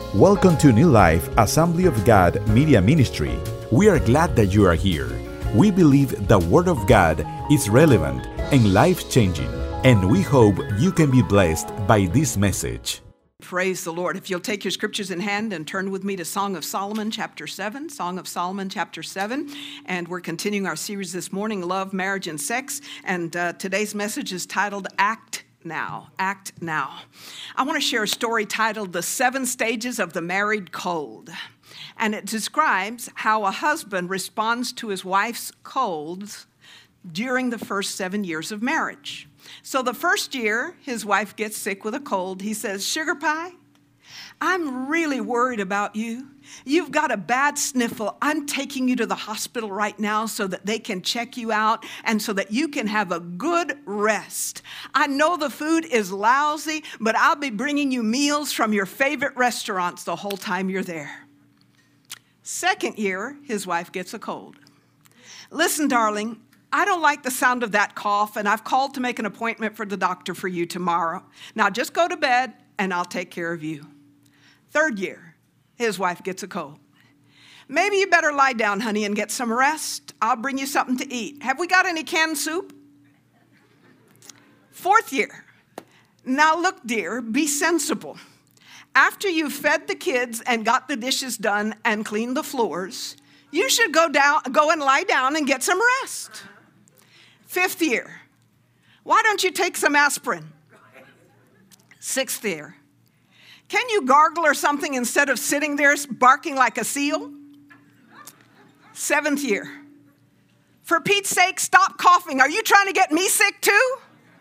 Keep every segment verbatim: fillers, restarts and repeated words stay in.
Welcome to New Life Assembly of God Media Ministry. We are glad that you are here. We believe the Word of God is relevant and life-changing, and we hope you can be blessed by this message. Praise the Lord. If you'll take your scriptures in hand and turn with me to Song of Solomon, chapter seven. Song of Solomon, chapter seven. And we're continuing our series this morning, Love, Marriage, and Sex. And uh, today's message is titled, Act Now. Act Now. I want to share a story titled, The Seven Stages of the Married Cold. And it describes how a husband responds to his wife's colds during the first seven years of marriage. So the first year, his wife gets sick with a cold. He says, "Sugar pie, I'm really worried about you. You've got a bad sniffle. I'm taking you to the hospital right now so that they can check you out and so that you can have a good rest. I know the food is lousy, but I'll be bringing you meals from your favorite restaurants the whole time you're there." Second year, his wife gets a cold. "Listen, darling, I don't like the sound of that cough, and I've called to make an appointment for the doctor for you tomorrow. Now just go to bed, and I'll take care of you." Third year, his wife gets a cold. "Maybe you better lie down, honey, and get some rest. I'll bring you something to eat. Have we got any canned soup?" Fourth year, "Now look, dear, be sensible. After you've fed the kids and got the dishes done and cleaned the floors, you should go down, go and lie down and get some rest." Fifth year, "Why don't you take some aspirin?" Sixth year, "Can you gargle or something instead of sitting there barking like a seal?" Seventh year, "For Pete's sake, stop coughing. Are you trying to get me sick too?"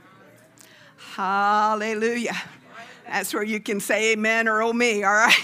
Hallelujah. That's where you can say amen or oh me, all right?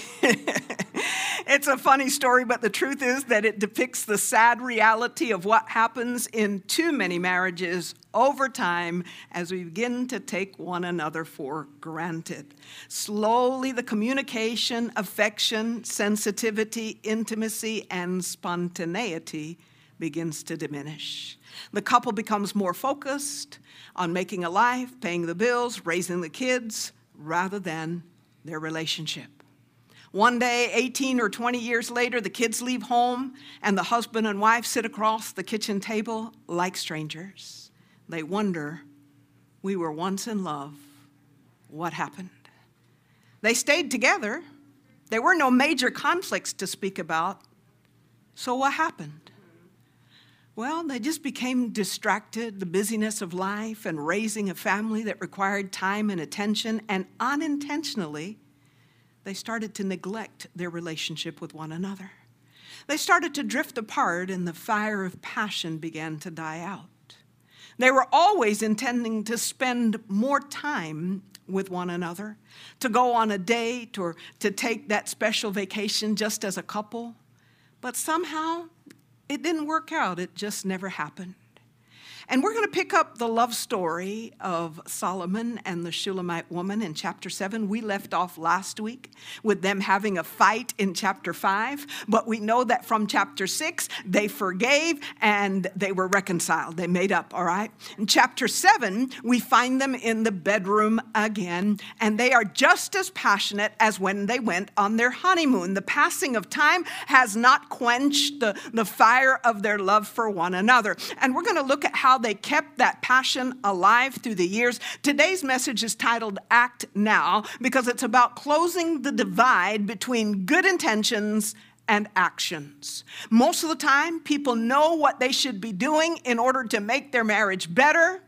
It's a funny story, but the truth is that it depicts the sad reality of what happens in too many marriages over time as we begin to take one another for granted. Slowly, the communication, affection, sensitivity, intimacy, and spontaneity begins to diminish. The couple becomes more focused on making a life, paying the bills, raising the kids, rather than their relationship. One day, eighteen or twenty years later, the kids leave home and the husband and wife sit across the kitchen table like strangers. They wonder, we were once in love. What happened? They stayed together. There were no major conflicts to speak about. So what happened? Well, they just became distracted, the busyness of life and raising a family that required time and attention, and unintentionally, they started to neglect their relationship with one another. They started to drift apart, and the fire of passion began to die out. They were always intending to spend more time with one another, to go on a date or to take that special vacation just as a couple, but somehow it didn't work out. It just never happened. And we're going to pick up the love story of Solomon and the Shulamite woman in chapter seven. We left off last week with them having a fight in chapter five, but we know that from chapter six, they forgave and they were reconciled. They made up, all right? In chapter seven, we find them in the bedroom again, and they are just as passionate as when they went on their honeymoon. The passing of time has not quenched the, the fire of their love for one another. And we're going to look at how they kept that passion alive through the years. Today's message is titled Act Now because it's about closing the divide between good intentions and actions. Most of the time, people know what they should be doing in order to make their marriage better,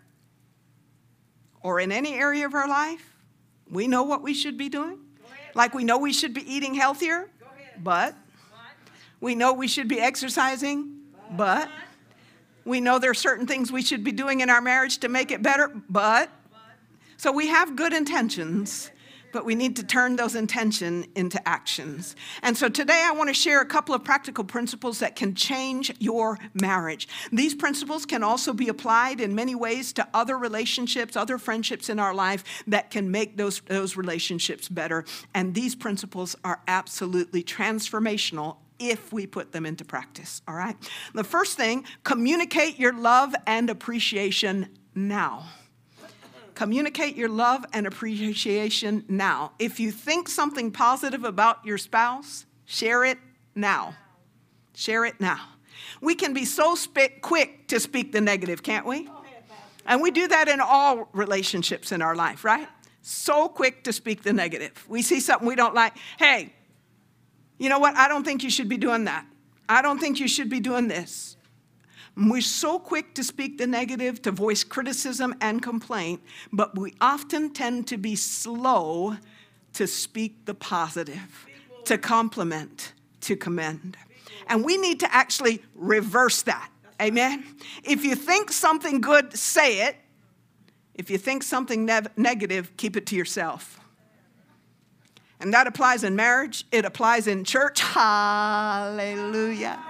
or in any area of our life, we know what we should be doing. Like we know we should be eating healthier, but we know we should be exercising, but we know there are certain things we should be doing in our marriage to make it better, but. So we have good intentions, but we need to turn those intentions into actions. And so today I want to share a couple of practical principles that can change your marriage. These principles can also be applied in many ways to other relationships, other friendships in our life that can make those, those relationships better. And these principles are absolutely transformational if we put them into practice, all right? The first thing, communicate your love and appreciation now. Communicate your love and appreciation now. If you think something positive about your spouse, share it now. Share it now. We can be so sp- quick to speak the negative, can't we? And we do that in all relationships in our life, right? So quick to speak the negative. We see something we don't like. Hey, you know what? I don't think you should be doing that. I don't think you should be doing this. We're so quick to speak the negative, to voice criticism and complaint, but we often tend to be slow to speak the positive, to compliment, to commend. And we need to actually reverse that. Amen? If you think something good, say it. If you think something ne- negative, keep it to yourself. And that applies in marriage. It applies in church. Hallelujah.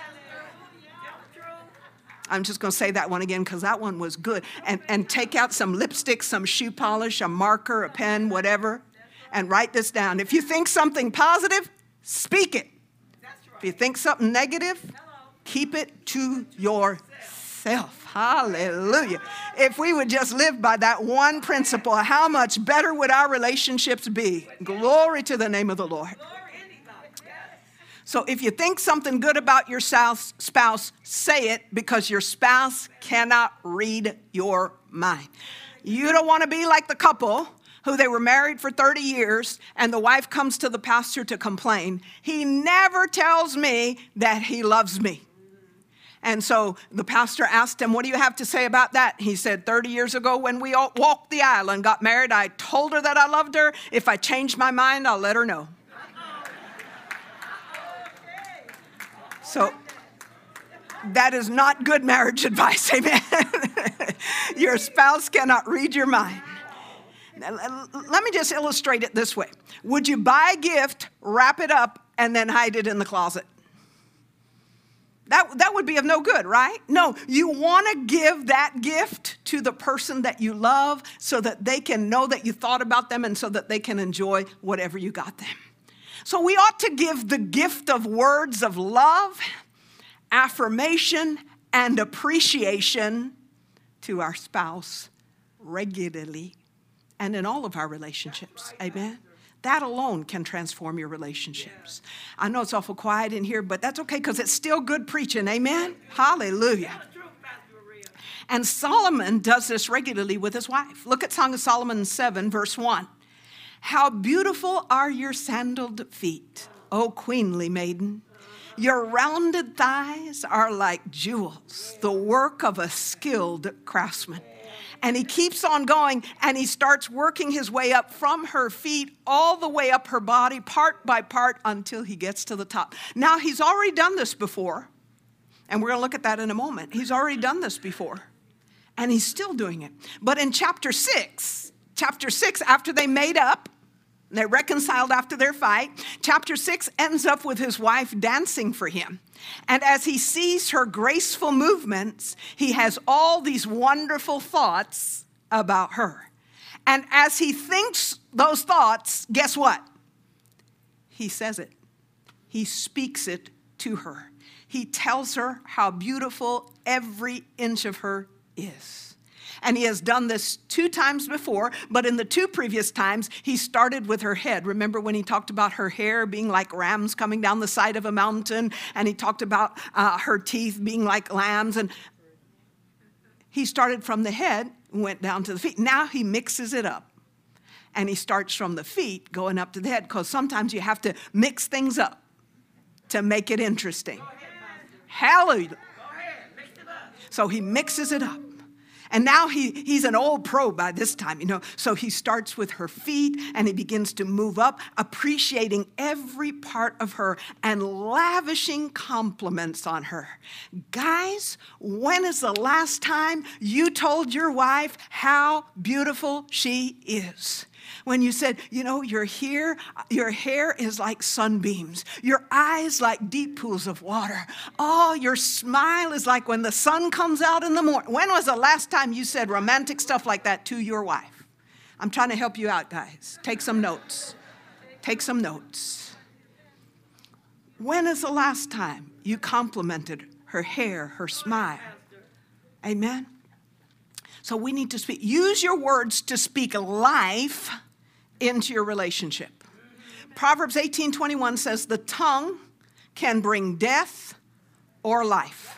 I'm just going to say that one again because that one was good. And, and take out some lipstick, some shoe polish, a marker, a pen, whatever, and write this down. If you think something positive, speak it. If you think something negative, keep it to yourself. Hallelujah. If we would just live by that one principle, how much better would our relationships be? Glory to the name of the Lord. So if you think something good about your spouse, say it, because your spouse cannot read your mind. You don't want to be like the couple who they were married for thirty years and the wife comes to the pastor to complain. He never tells me that he loves me. And so the pastor asked him, what do you have to say about that? He said, thirty years ago when we all walked the aisle and got married, I told her that I loved her. If I change my mind, I'll let her know. So that is not good marriage advice, amen? Your spouse cannot read your mind. Let me just illustrate it this way. Would you buy a gift, wrap it up, and then hide it in the closet? That, that would be of no good, right? No, you want to give that gift to the person that you love so that they can know that you thought about them and so that they can enjoy whatever you got them. So we ought to give the gift of words of love, affirmation, and appreciation to our spouse regularly and in all of our relationships. Amen? That alone can transform your relationships. I know it's awful quiet in here, but that's okay because it's still good preaching. Amen? Hallelujah. And Solomon does this regularly with his wife. Look at Song of Solomon seven, verse one. How beautiful are your sandaled feet, O queenly maiden. Your rounded thighs are like jewels, the work of a skilled craftsman. And he keeps on going, and he starts working his way up from her feet all the way up her body, part by part, until he gets to the top. Now, he's already done this before, and we're going to look at that in a moment. He's already done this before, and he's still doing it. But in chapter six, chapter six, after they made up, they reconciled after their fight, chapter six ends up with his wife dancing for him. And as he sees her graceful movements, he has all these wonderful thoughts about her. And as he thinks those thoughts, guess what? He says it. He speaks it to her. He tells her how beautiful every inch of her is. And he has done this two times before, but in the two previous times, he started with her head. Remember when he talked about her hair being like rams coming down the side of a mountain, and he talked about uh, her teeth being like lambs, and he started from the head and went down to the feet. Now he mixes it up, and he starts from the feet going up to the head, because sometimes you have to mix things up to make it interesting. Hallelujah. So he mixes it up. And now he, he's an old pro by this time, you know. So he starts with her feet and he begins to move up, appreciating every part of her and lavishing compliments on her. Guys, when is the last time you told your wife how beautiful she is? When you said, you know, your hair, your hair is like sunbeams. Your eyes like deep pools of water. Oh, your smile is like when the sun comes out in the morning. When was the last time you said romantic stuff like that to your wife? I'm trying to help you out, guys. Take some notes. Take some notes. When is the last time you complimented her hair, her smile? Amen? So we need to speak. Use your words to speak life into your relationship. Proverbs eighteen twenty-one says the tongue can bring death or life.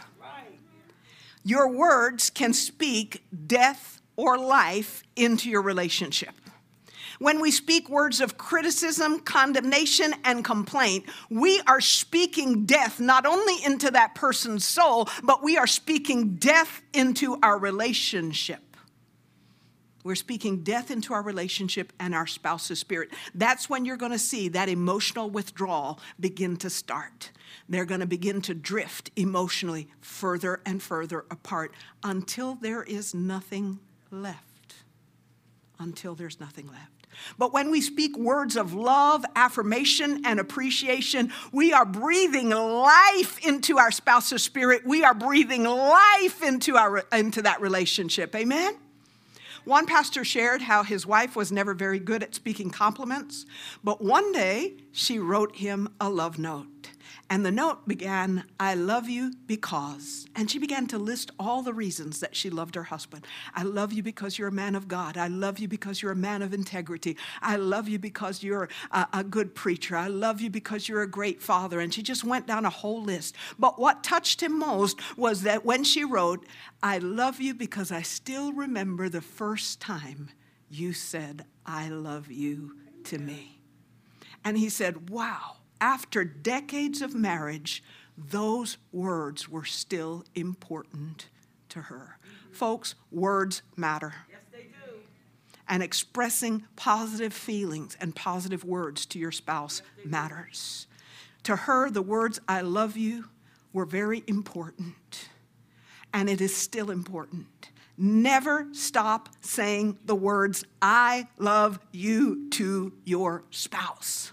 Your words can speak death or life into your relationship. When we speak words of criticism, condemnation, and complaint, we are speaking death not only into that person's soul, but we are speaking death into our relationship. We're speaking death into our relationship and our spouse's spirit. That's when you're going to see that emotional withdrawal begin to start. They're going to begin to drift emotionally further and further apart until there is nothing left. Until there's nothing left. But when we speak words of love, affirmation, and appreciation, we are breathing life into our spouse's spirit. We are breathing life into our into that relationship. Amen? One pastor shared how his wife was never very good at speaking compliments, but one day she wrote him a love note. And the note began, I love you because. And she began to list all the reasons that she loved her husband. I love you because you're a man of God. I love you because you're a man of integrity. I love you because you're a, a good preacher. I love you because you're a great father. And she just went down a whole list. But what touched him most was that when she wrote, I love you because I still remember the first time you said, I love you to me. And he said, wow. After decades of marriage, those words were still important to her. Folks, words matter. Yes, they do. And expressing positive feelings and positive words to your spouse yes, matters. Do. To her, the words, I love you, were very important. And it is still important. Never stop saying the words, I love you to your spouse.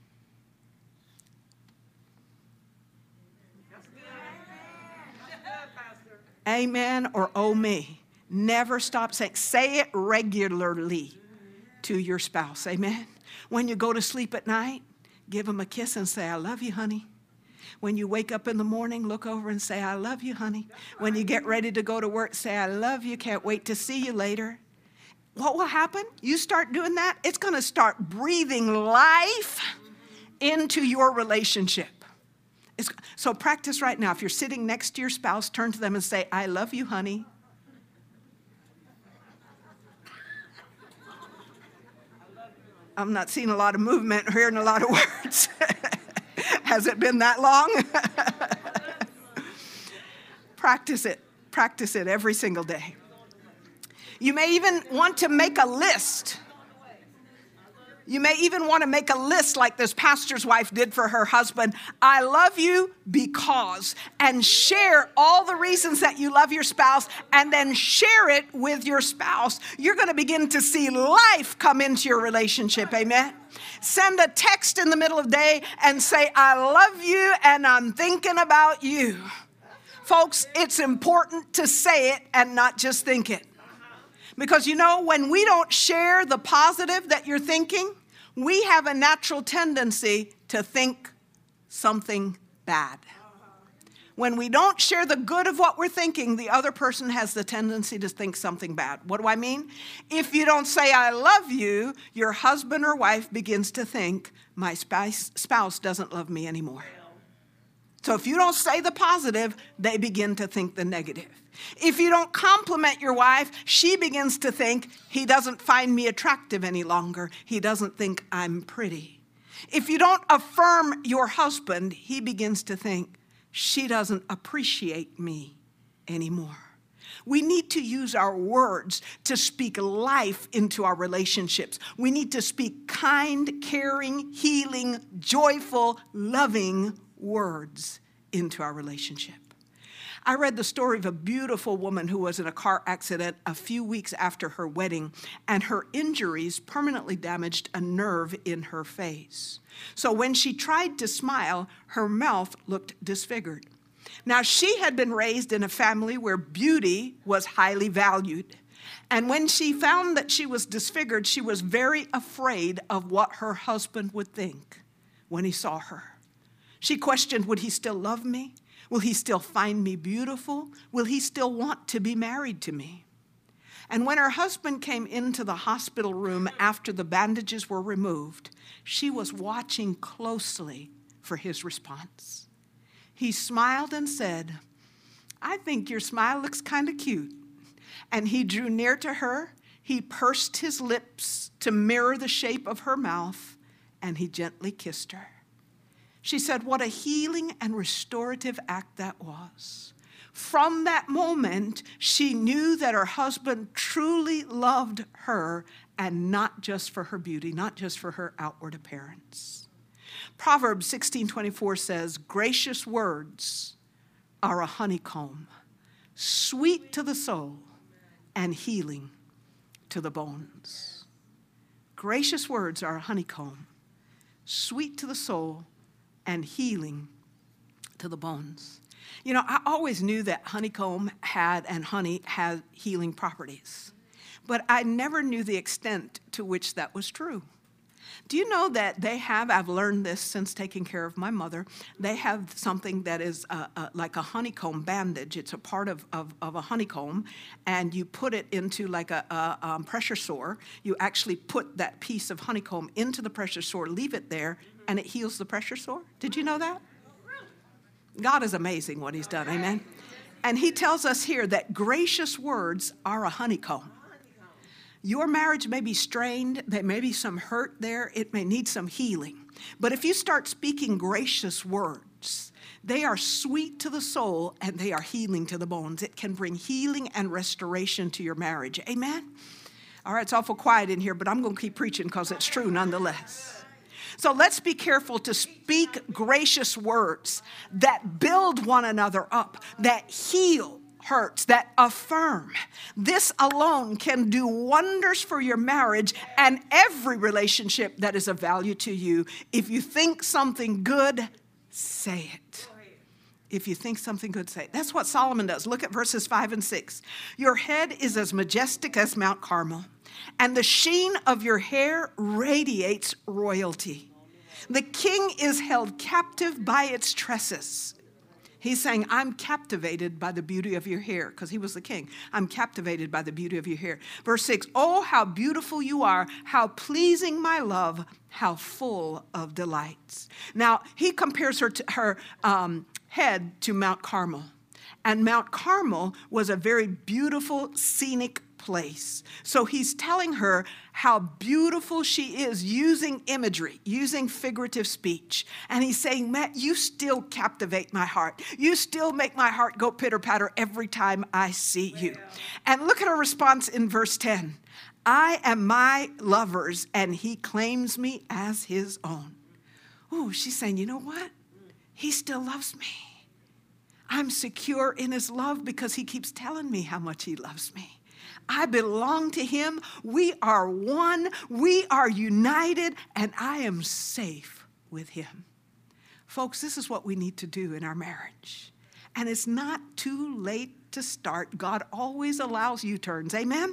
Amen or oh me. Never stop saying, say it regularly to your spouse. Amen. When you go to sleep at night, give them a kiss and say, I love you, honey. When you wake up in the morning, look over and say, I love you, honey. When you get ready to go to work, say, I love you. Can't wait to see you later. What will happen? You start doing that, it's going to start breathing life into your relationship. It's, so practice right now. If you're sitting next to your spouse, turn to them and say, I love you, honey. I'm not seeing a lot of movement, hearing a lot of words. Has it been that long? Practice it. Practice it every single day. You may even want to make a list. You may even want to make a list like this pastor's wife did for her husband. I love you because, and share all the reasons that you love your spouse, and then share it with your spouse. You're going to begin to see life come into your relationship. Amen. Send a text in the middle of the day and say, I love you and I'm thinking about you. Folks, it's important to say it and not just think it. Because you know, when we don't share the positive that you're thinking, we have a natural tendency to think something bad. When we don't share the good of what we're thinking, the other person has the tendency to think something bad. What do I mean? If you don't say, I love you, your husband or wife begins to think, my spouse doesn't love me anymore. So if you don't say the positive, they begin to think the negative. If you don't compliment your wife, she begins to think, he doesn't find me attractive any longer. He doesn't think I'm pretty. If you don't affirm your husband, he begins to think, she doesn't appreciate me anymore. We need to use our words to speak life into our relationships. We need to speak kind, caring, healing, joyful, loving words into our relationship. I read the story of a beautiful woman who was in a car accident a few weeks after her wedding, and her injuries permanently damaged a nerve in her face. So when she tried to smile, her mouth looked disfigured. Now, she had been raised in a family where beauty was highly valued. And when she found that she was disfigured, she was very afraid of what her husband would think when he saw her. She questioned, would he still love me? Will he still find me beautiful? Will he still want to be married to me? And when her husband came into the hospital room after the bandages were removed, she was watching closely for his response. He smiled and said, "I think your smile looks kind of cute." And he drew near to her. He pursed his lips to mirror the shape of her mouth, and he gently kissed her. She said, what a healing and restorative act that was. From that moment, she knew that her husband truly loved her, and not just for her beauty, not just for her outward appearance. Proverbs sixteen twenty-four says, gracious words are a honeycomb, sweet to the soul and healing to the bones. Gracious words are a honeycomb, sweet to the soul and healing to the bones. You know, I always knew that honeycomb had and honey had healing properties, but I never knew the extent to which that was true. Do you know that they have, I've learned this since taking care of my mother, they have something that is uh, uh, like a honeycomb bandage. It's a part of, of, of a honeycomb, and you put it into like a, a um, pressure sore. You actually put that piece of honeycomb into the pressure sore, leave it there, and it heals the pressure sore. Did you know that? God is amazing what he's done, amen? And he tells us here that gracious words are a honeycomb. Your marriage may be strained. There may be some hurt there. It may need some healing. But if you start speaking gracious words, they are sweet to the soul and they are healing to the bones. It can bring healing and restoration to your marriage. Amen? All right, it's awful quiet in here, but I'm going to keep preaching because it's true nonetheless. So let's be careful to speak gracious words that build one another up, that heal hurts, that affirm. This alone can do wonders for your marriage and every relationship that is of value to you. If you think something good, say it. If you think something good, say it. That's what Solomon does. Look at verses five and six. Your head is as majestic as Mount Carmel, and the sheen of your hair radiates royalty. The king is held captive by its tresses. He's saying, I'm captivated by the beauty of your hair, because he was the king. I'm captivated by the beauty of your hair. Verse six, oh, how beautiful you are, how pleasing my love, how full of delights. Now, he compares her, to, her um, head to Mount Carmel. And Mount Carmel was a very beautiful, scenic place. So he's telling her how beautiful she is using imagery, using figurative speech. And he's saying, Matt, you still captivate my heart. You still make my heart go pitter-patter every time I see you. And look at her response in verse ten. I am my lover's, and he claims me as his own. Oh, she's saying, you know what? He still loves me. I'm secure in his love because he keeps telling me how much he loves me. I belong to him. We are one. We are united, and I am safe with him. Folks, this is what we need to do in our marriage. And it's not too late to start. God always allows U-turns. Amen?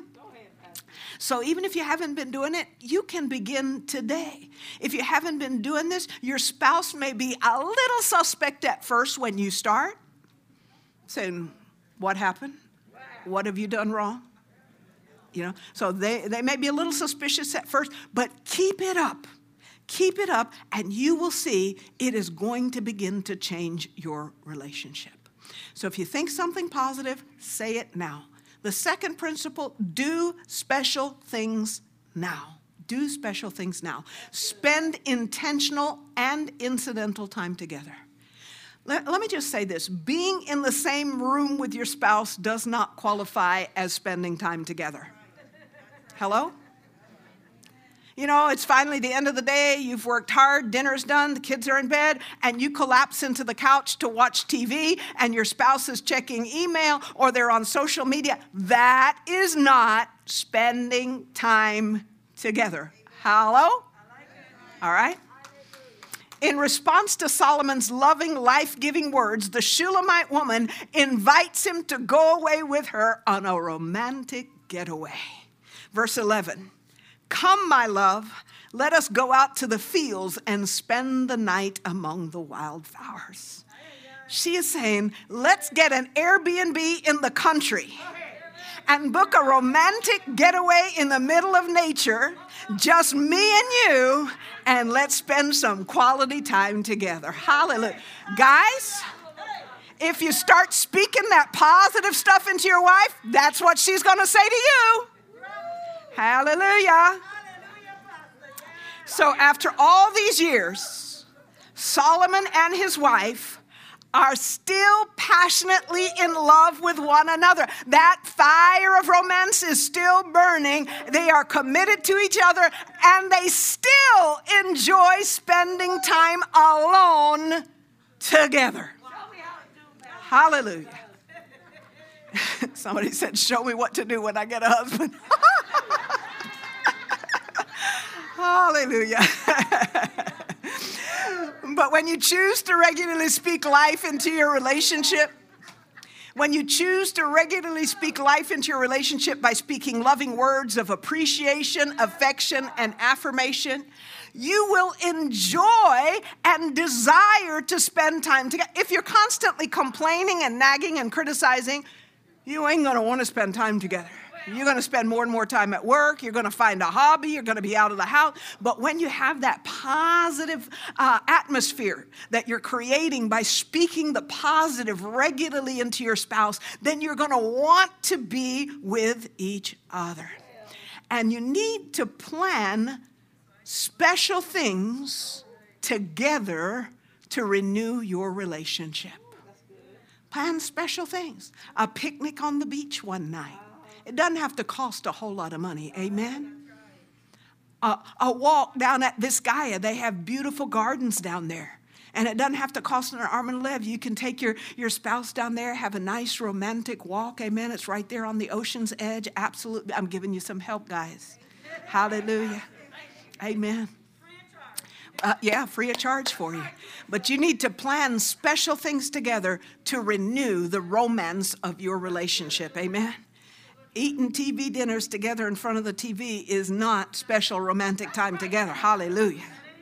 So even if you haven't been doing it, you can begin today. If you haven't been doing this, your spouse may be a little suspect at first when you start, saying, what happened? What have you done wrong? You know, so they, they may be a little suspicious at first, but keep it up. Keep it up, and you will see it is going to begin to change your relationship. So if you think something positive, say it now. The second principle, do special things now. Do special things now. Spend intentional and incidental time together. Let, let me just say this. Being in the same room with your spouse does not qualify as spending time together. Hello? You know, it's finally the end of the day. You've worked hard. Dinner's done. The kids are in bed. And you collapse into the couch to watch T V. And your spouse is checking email or they're on social media. That is not spending time together. Hello? All right? In response to Solomon's loving, life-giving words, the Shulamite woman invites him to go away with her on a romantic getaway. Verse eleven, come, my love, let us go out to the fields and spend the night among the wildflowers. She is saying, let's get an Airbnb in the country. and book a romantic getaway in the middle of nature, just me and you, and let's spend some quality time together. Hallelujah. Guys, if you start speaking that positive stuff into your wife, that's what she's going to say to you. Hallelujah. So after all these years, Solomon and his wife are still passionately in love with one another. That fire of romance is still burning. They are committed to each other, and they still enjoy spending time alone together. Hallelujah. Somebody said, show me what to do when I get a husband. Hallelujah. But when you choose to regularly speak life into your relationship, when you choose to regularly speak life into your relationship by speaking loving words of appreciation, affection, and affirmation, you will enjoy and desire to spend time together. If you're constantly complaining and nagging and criticizing, you ain't going to want to spend time together. You're going to spend more and more time at work. You're going to find a hobby. You're going to be out of the house. But when you have that positive uh, atmosphere that you're creating by speaking the positive regularly into your spouse, then you're going to want to be with each other. And you need to plan special things together to renew your relationship. Plan special things. A picnic on the beach one night. It doesn't have to cost a whole lot of money. Amen. Uh, a walk down at Vizcaya. They have beautiful gardens down there. And it doesn't have to cost an arm and a leg. You can take your, your spouse down there, have a nice romantic walk. Amen. It's right there on the ocean's edge. Absolutely. I'm giving you some help, guys. Hallelujah. Amen. Uh, yeah, free of charge for you. But you need to plan special things together to renew the romance of your relationship. Amen. Eating T V dinners together in front of the T V is not special romantic time together. Hallelujah.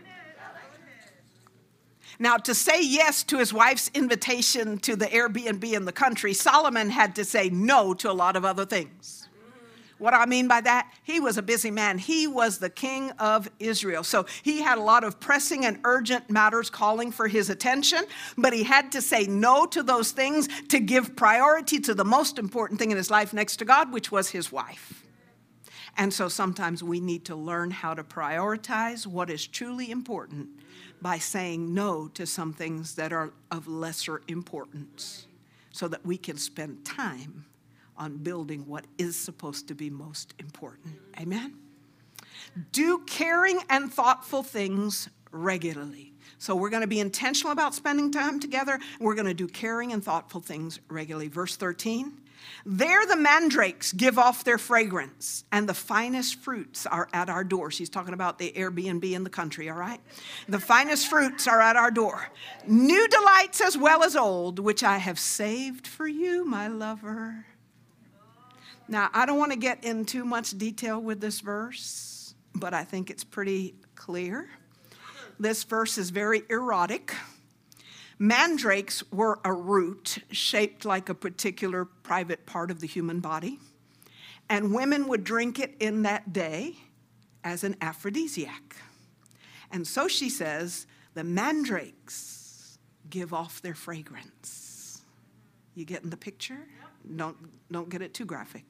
Now, to say yes to his wife's invitation to the Airbnb in the country, Solomon had to say no to a lot of other things. What do I mean by that? He was a busy man. He was the king of Israel. So he had a lot of pressing and urgent matters calling for his attention, but he had to say no to those things to give priority to the most important thing in his life next to God, which was his wife. And so sometimes we need to learn how to prioritize what is truly important by saying no to some things that are of lesser importance so that we can spend time on building what is supposed to be most important. Amen? Do caring and thoughtful things regularly. So we're going to be intentional about spending time together. We're going to do caring and thoughtful things regularly. Verse thirteen, there the mandrakes give off their fragrance, and the finest fruits are at our door. She's talking about the Airbnb in the country, all right? The finest fruits are at our door. New delights as well as old, which I have saved for you, my lover. Now, I don't want to get in too much detail with this verse, but I think it's pretty clear. This verse is very erotic. Mandrakes were a root shaped like a particular private part of the human body, and women would drink it in that day as an aphrodisiac. And so she says, the mandrakes give off their fragrance. You getting the picture? Don't, don't get it too graphic.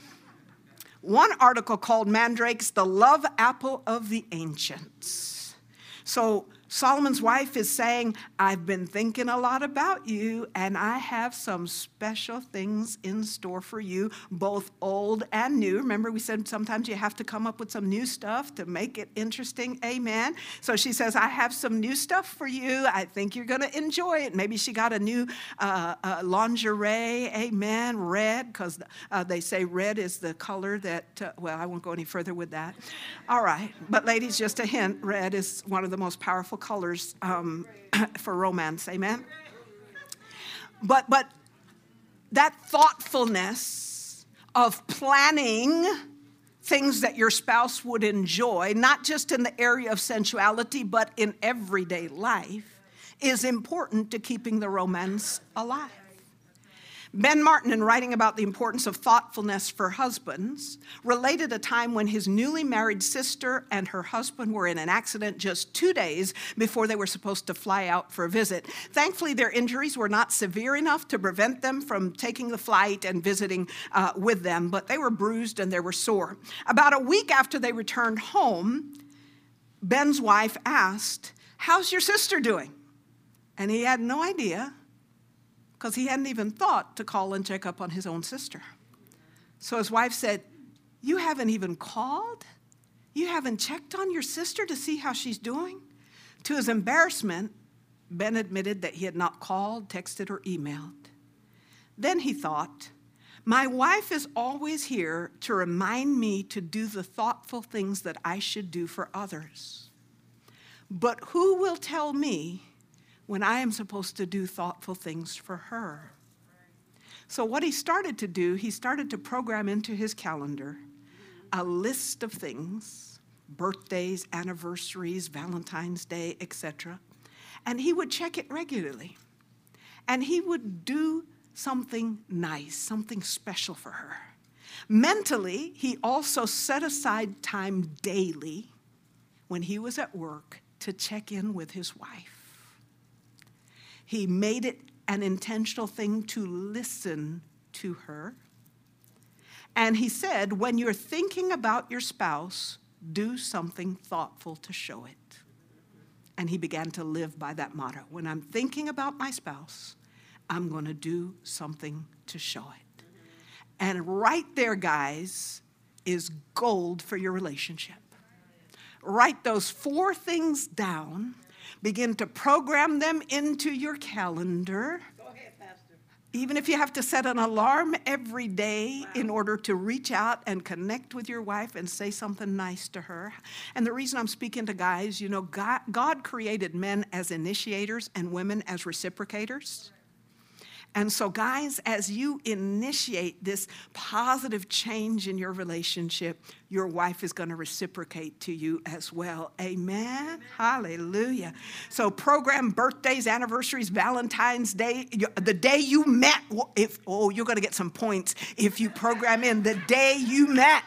One article called mandrakes the love apple of the ancients. So Solomon's wife is saying, I've been thinking a lot about you, and I have some special things in store for you, both old and new. Remember, we said sometimes you have to come up with some new stuff to make it interesting. Amen. So she says, I have some new stuff for you. I think you're going to enjoy it. Maybe she got a new uh, uh, lingerie. Amen. Red, because uh, they say red is the color that, uh, well, I won't go any further with that. All right. But ladies, just a hint, red is one of the most powerful colors um, for romance. Amen. But but that thoughtfulness of planning things that your spouse would enjoy, not just in the area of sensuality, but in everyday life, is important to keeping the romance alive. Ben Martin, in writing about the importance of thoughtfulness for husbands, related a time when his newly married sister and her husband were in an accident just two days before they were supposed to fly out for a visit. Thankfully, their injuries were not severe enough to prevent them from taking the flight and visiting uh, with them, but they were bruised and they were sore. About a week after they returned home, Ben's wife asked, "How's your sister doing?" And he had no idea, because he hadn't even thought to call and check up on his own sister. So his wife said, "You haven't even called? You haven't checked on your sister to see how she's doing?" To his embarrassment, Ben admitted that he had not called, texted, or emailed. Then he thought, "My wife is always here to remind me to do the thoughtful things that I should do for others. But who will tell me when I am supposed to do thoughtful things for her?" So what he started to do, he started to program into his calendar a list of things, birthdays, anniversaries, Valentine's Day, et cetera. And he would check it regularly. And he would do something nice, something special for her. Mentally, he also set aside time daily when he was at work to check in with his wife. He made it an intentional thing to listen to her. And he said, when you're thinking about your spouse, do something thoughtful to show it. And he began to live by that motto. When I'm thinking about my spouse, I'm going to do something to show it. And right there, guys, is gold for your relationship. Write those four things down. Begin to program them into your calendar. Go ahead, Pastor. Even if you have to set an alarm every day wow. in order to reach out and connect with your wife and say something nice to her. And the reason I'm speaking to guys, you know, God, God created men as initiators and women as reciprocators. And so, guys, as you initiate this positive change in your relationship, your wife is going to reciprocate to you as well. Amen? Amen. Hallelujah. So program birthdays, anniversaries, Valentine's Day, the day you met. If oh, you're going to get some points if you program in the day you met.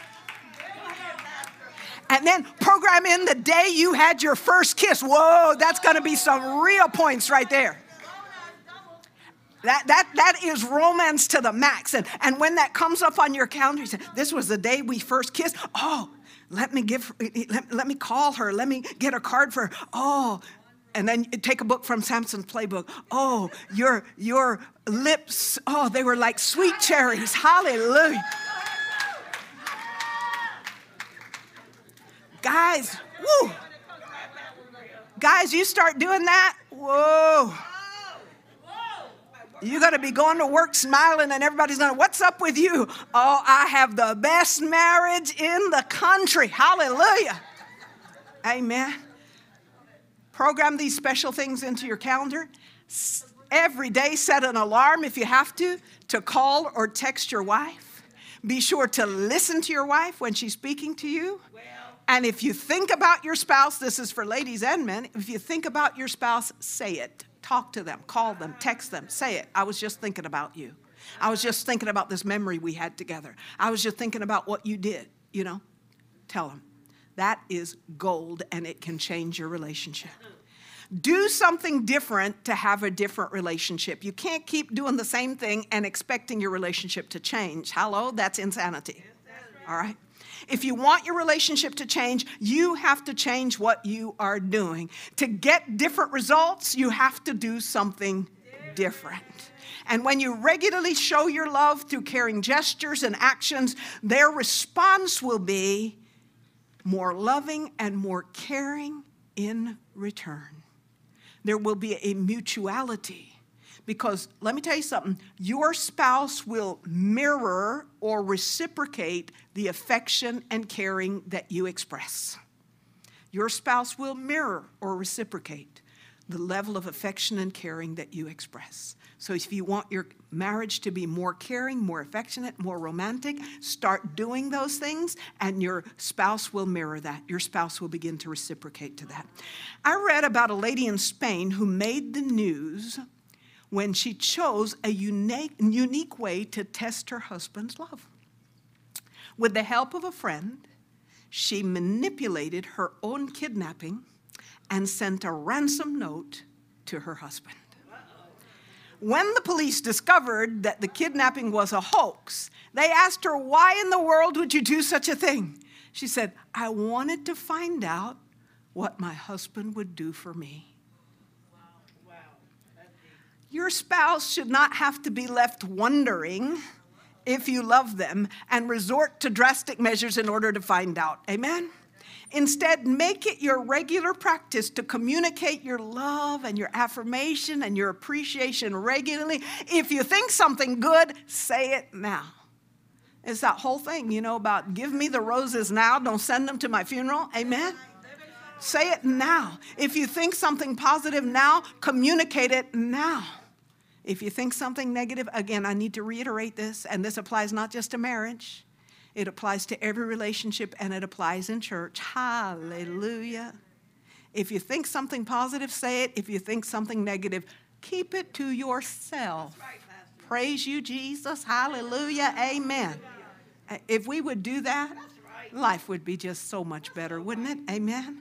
And then program in the day you had your first kiss. Whoa, that's going to be some real points right there. That, that, that is romance to the max. And, and when that comes up on your calendar, you say, this was the day we first kissed. Oh, let me give, let, let me call her. Let me get a card for her. Oh, and then take a book from Samson's playbook. Oh, your, your lips, oh, they were like sweet cherries. Hallelujah. Guys, woo. Guys, you start doing that, whoa. You're going to be going to work smiling and everybody's going to, what's up with you? Oh, I have the best marriage in the country. Hallelujah. Amen. Program these special things into your calendar. Every day, set an alarm if you have to, to call or text your wife. Be sure to listen to your wife when she's speaking to you. And if you think about your spouse, this is for ladies and men, if you think about your spouse, say it. Talk to them, call them, text them, say it. I was just thinking about you. I was just thinking about this memory we had together. I was just thinking about what you did, you know. Tell them. That is gold, and it can change your relationship. Do something different to have a different relationship. You can't keep doing the same thing and expecting your relationship to change. Hello? That's insanity. All right? If you want your relationship to change, you have to change what you are doing. To get different results, you have to do something different. And when you regularly show your love through caring gestures and actions, their response will be more loving and more caring in return. There will be a mutuality. Because let me tell you something, your spouse will mirror or reciprocate the affection and caring that you express. Your spouse will mirror or reciprocate the level of affection and caring that you express. So if you want your marriage to be more caring, more affectionate, more romantic, start doing those things and your spouse will mirror that. Your spouse will begin to reciprocate to that. I read about a lady in Spain who made the news when she chose a unique, unique way to test her husband's love. With the help of a friend, she manipulated her own kidnapping and sent a ransom note to her husband. When the police discovered that the kidnapping was a hoax, they asked her, why in the world would you do such a thing? She said, I wanted to find out what my husband would do for me. Wow. Wow. Your spouse should not have to be left wondering if you love them and resort to drastic measures in order to find out. Amen? Instead, make it your regular practice to communicate your love and your affirmation and your appreciation regularly. If you think something good, say it now. It's that whole thing, you know, about give me the roses now, don't send them to my funeral. Amen? Say it now. If you think something positive now, communicate it now. If you think something negative, again, I need to reiterate this, and this applies not just to marriage. It applies to every relationship, and it applies in church. Hallelujah. If you think something positive, say it. If you think something negative, keep it to yourself. Right, praise you, Jesus. Hallelujah. Amen. If we would do that, life would be just so much better, wouldn't it? Amen.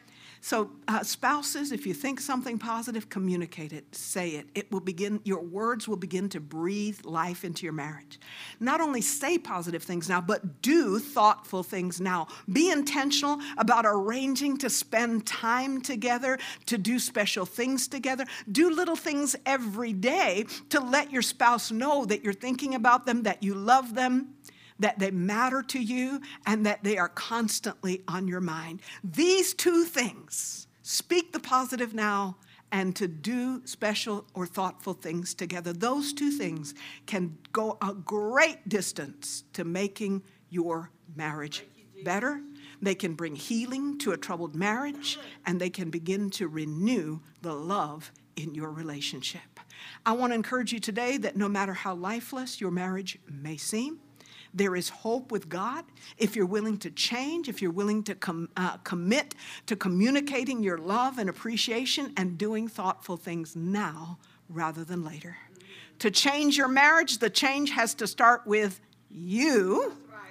So uh, spouses, if you think something positive, communicate it, say it. It will begin, your words will begin to breathe life into your marriage. Not only say positive things now, but do thoughtful things now. Be intentional about arranging to spend time together, to do special things together. Do little things every day to let your spouse know that you're thinking about them, that you love them, that they matter to you, and that they are constantly on your mind. These two things, speak the positive now and to do special or thoughtful things together, those two things can go a great distance to making your marriage better. They can bring healing to a troubled marriage, and they can begin to renew the love in your relationship. I want to encourage you today that no matter how lifeless your marriage may seem, there is hope with God if you're willing to change, if you're willing to com- uh, commit to communicating your love and appreciation and doing thoughtful things now rather than later. To change your marriage, the change has to start with you.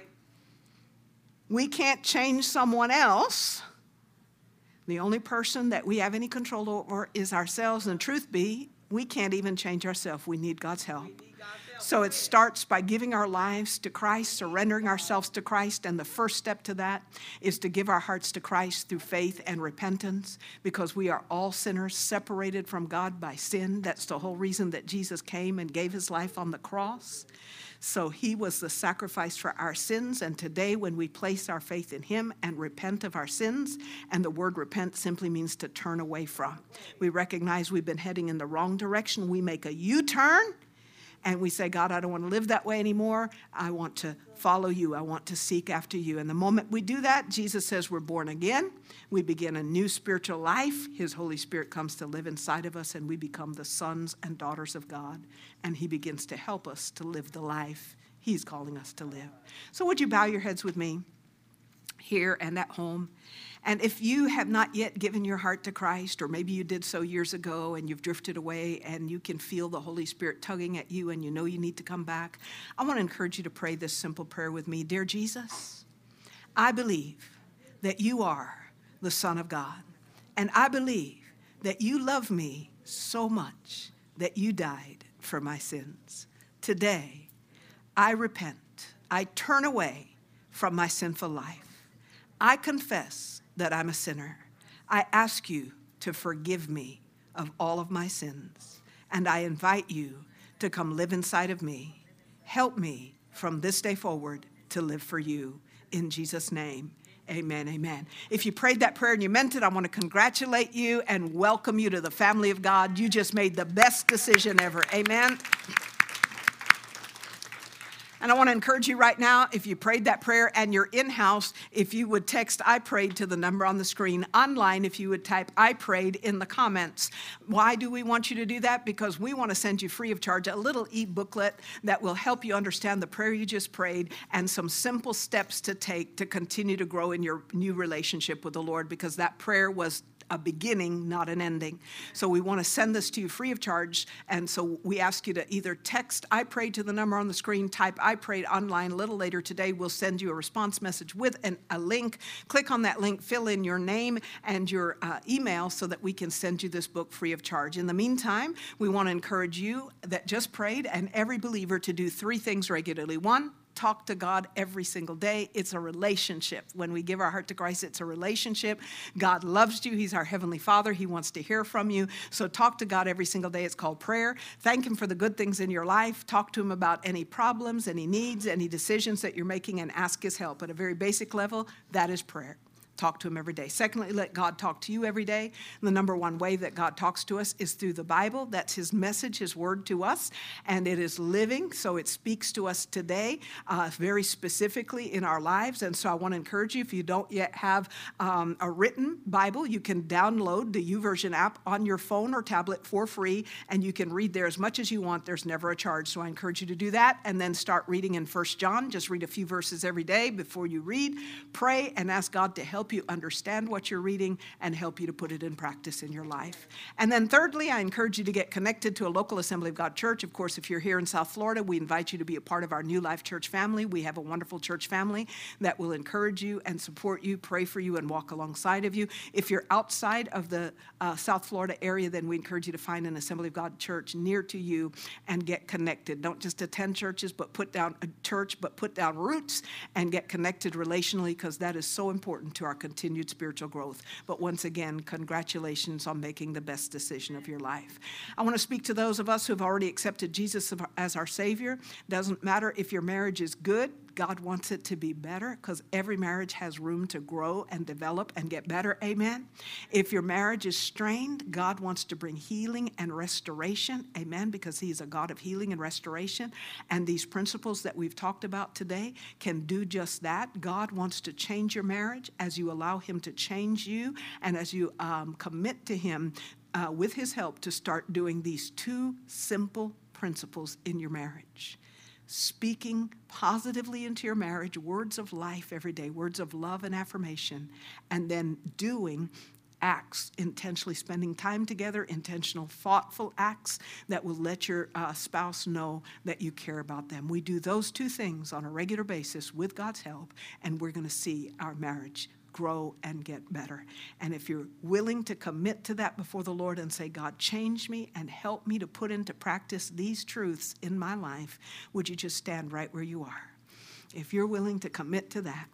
We can't change someone else. The only person that we have any control over is ourselves, and truth be, we can't even change ourselves. We need God's help. So it starts by giving our lives to Christ, surrendering ourselves to Christ, and the first step to that is to give our hearts to Christ through faith and repentance, because we are all sinners separated from God by sin. That's the whole reason that Jesus came and gave his life on the cross. So he was the sacrifice for our sins, and today when we place our faith in him and repent of our sins, and the word repent simply means to turn away from. We recognize we've been heading in the wrong direction. We make a U-turn, and we say, God, I don't want to live that way anymore. I want to follow you. I want to seek after you. And the moment we do that, Jesus says we're born again. We begin a new spiritual life. His Holy Spirit comes to live inside of us, and we become the sons and daughters of God. And he begins to help us to live the life he's calling us to live. So would you bow your heads with me here and at home? And if you have not yet given your heart to Christ, or maybe you did so years ago and you've drifted away and you can feel the Holy Spirit tugging at you and you know you need to come back, I want to encourage you to pray this simple prayer with me. Dear Jesus, I believe that you are the Son of God, and I believe that you love me so much that you died for my sins. Today, I repent. I turn away from my sinful life. I confess that I'm a sinner. I ask you to forgive me of all of my sins, and I invite you to come live inside of me. Help me from this day forward to live for you. In Jesus' name, amen, amen. If you prayed that prayer and you meant it, I want to congratulate you and welcome you to the family of God. You just made the best decision ever. Amen. And I want to encourage you right now, if you prayed that prayer and you're in-house, if you would text I prayed to the number on the screen. Online, if you would type I prayed in the comments. Why do we want you to do that? Because we want to send you free of charge a little e-booklet that will help you understand the prayer you just prayed and some simple steps to take to continue to grow in your new relationship with the Lord, because that prayer was a beginning, not an ending. So we want to send this to you free of charge. And so we ask you to either text I prayed to the number on the screen, type I prayed online. A little later today, we'll send you a response message with an, a link. Click on that link, fill in your name and your uh, email so that we can send you this book free of charge. In the meantime, we want to encourage you that just prayed and every believer to do three things regularly. One, talk to God every single day. It's a relationship. When we give our heart to Christ, it's a relationship. God loves you. He's our Heavenly Father. He wants to hear from you. So talk to God every single day. It's called prayer. Thank Him for the good things in your life. Talk to Him about any problems, any needs, any decisions that you're making, and ask His help. At a very basic level, that is prayer. Talk to Him every day. Secondly, let God talk to you every day. The number one way that God talks to us is through the Bible. That's His message, His word to us, and it is living, so it speaks to us today uh, very specifically in our lives. And so I want to encourage you, if you don't yet have um, a written Bible, you can download the YouVersion app on your phone or tablet for free, and you can read there as much as you want. There's never a charge, so I encourage you to do that, and then start reading in First John. Just read a few verses every day before you read. Pray and ask God to help you understand what you're reading and help you to put it in practice in your life. And then thirdly, I encourage you to get connected to a local Assembly of God church. Of course, if you're here in South Florida, we invite you to be a part of our New Life Church family. We have a wonderful church family that will encourage you and support you, pray for you, and walk alongside of you. If you're outside of the uh, South Florida area, then we encourage you to find an Assembly of God church near to you and get connected. Don't just attend churches, but put down a church, but put down roots and get connected relationally, because that is so important to our continued spiritual growth. But once again, congratulations on making the best decision of your life. I want to speak to those of us who have already accepted Jesus as our Savior. Doesn't matter if your marriage is good. God wants it to be better, because every marriage has room to grow and develop and get better. Amen. If your marriage is strained, God wants to bring healing and restoration. Amen. Because He's a God of healing and restoration. And these principles that we've talked about today can do just that. God wants to change your marriage as you allow Him to change you, and as you um, commit to Him uh, with His help to start doing these two simple principles in your marriage. Speaking positively into your marriage, words of life every day, words of love and affirmation, and then doing acts, intentionally spending time together, intentional, thoughtful acts that will let your uh, spouse know that you care about them. We do those two things on a regular basis with God's help, and we're going to see our marriage grow and get better. And if you're willing to commit to that before the Lord and say, God, change me and help me to put into practice these truths in my life, would you just stand right where you are? If you're willing to commit to that,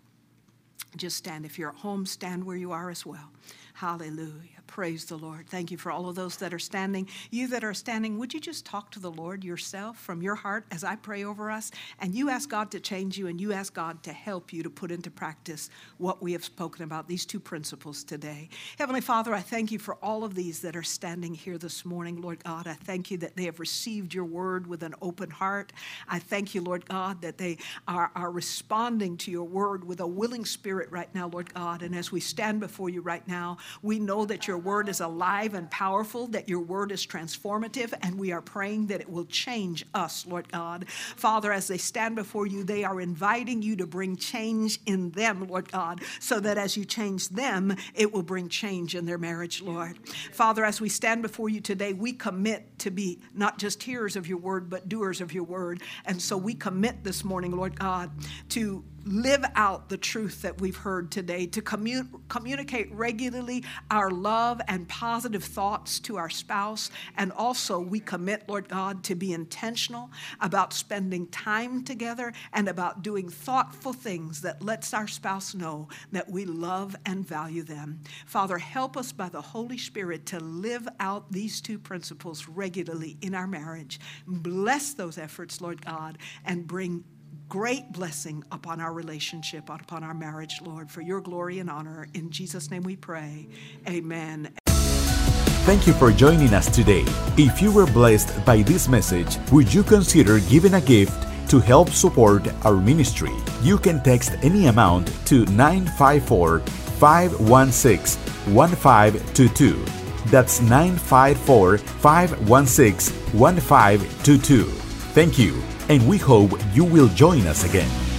just stand. If you're at home, stand where you are as well. Hallelujah. Praise the Lord. Thank you for all of those that are standing. You that are standing, would you just talk to the Lord yourself from your heart as I pray over us? And you ask God to change you, and you ask God to help you to put into practice what we have spoken about, these two principles today. Heavenly Father, I thank you for all of these that are standing here this morning, Lord God. I thank you that they have received your word with an open heart. I thank you, Lord God, that they are, are responding to your word with a willing spirit right now, Lord God. And as we stand before you right now, we know that your word is alive and powerful, that your word is transformative, and we are praying that it will change us, Lord God. Father, as they stand before you, they are inviting you to bring change in them, Lord God, so that as you change them, it will bring change in their marriage, Lord. Father, as we stand before you today, we commit to be not just hearers of your word, but doers of your word. And so we commit this morning, Lord God, to live out the truth that we've heard today, to commun- communicate regularly our love and positive thoughts to our spouse. And also we commit, Lord God, to be intentional about spending time together and about doing thoughtful things that lets our spouse know that we love and value them. Father, help us by the Holy Spirit to live out these two principles regularly in our marriage. Bless those efforts, Lord God, and bring great blessing upon our relationship, upon our marriage, Lord, for your glory and honor. In Jesus' name we pray. Amen. Thank you for joining us today. If you were blessed by this message, would you consider giving a gift to help support our ministry? You can text any amount to nine five four, five one six, one five two two. That's nine five four, five one six, one five two two. Thank you, and we hope you will join us again.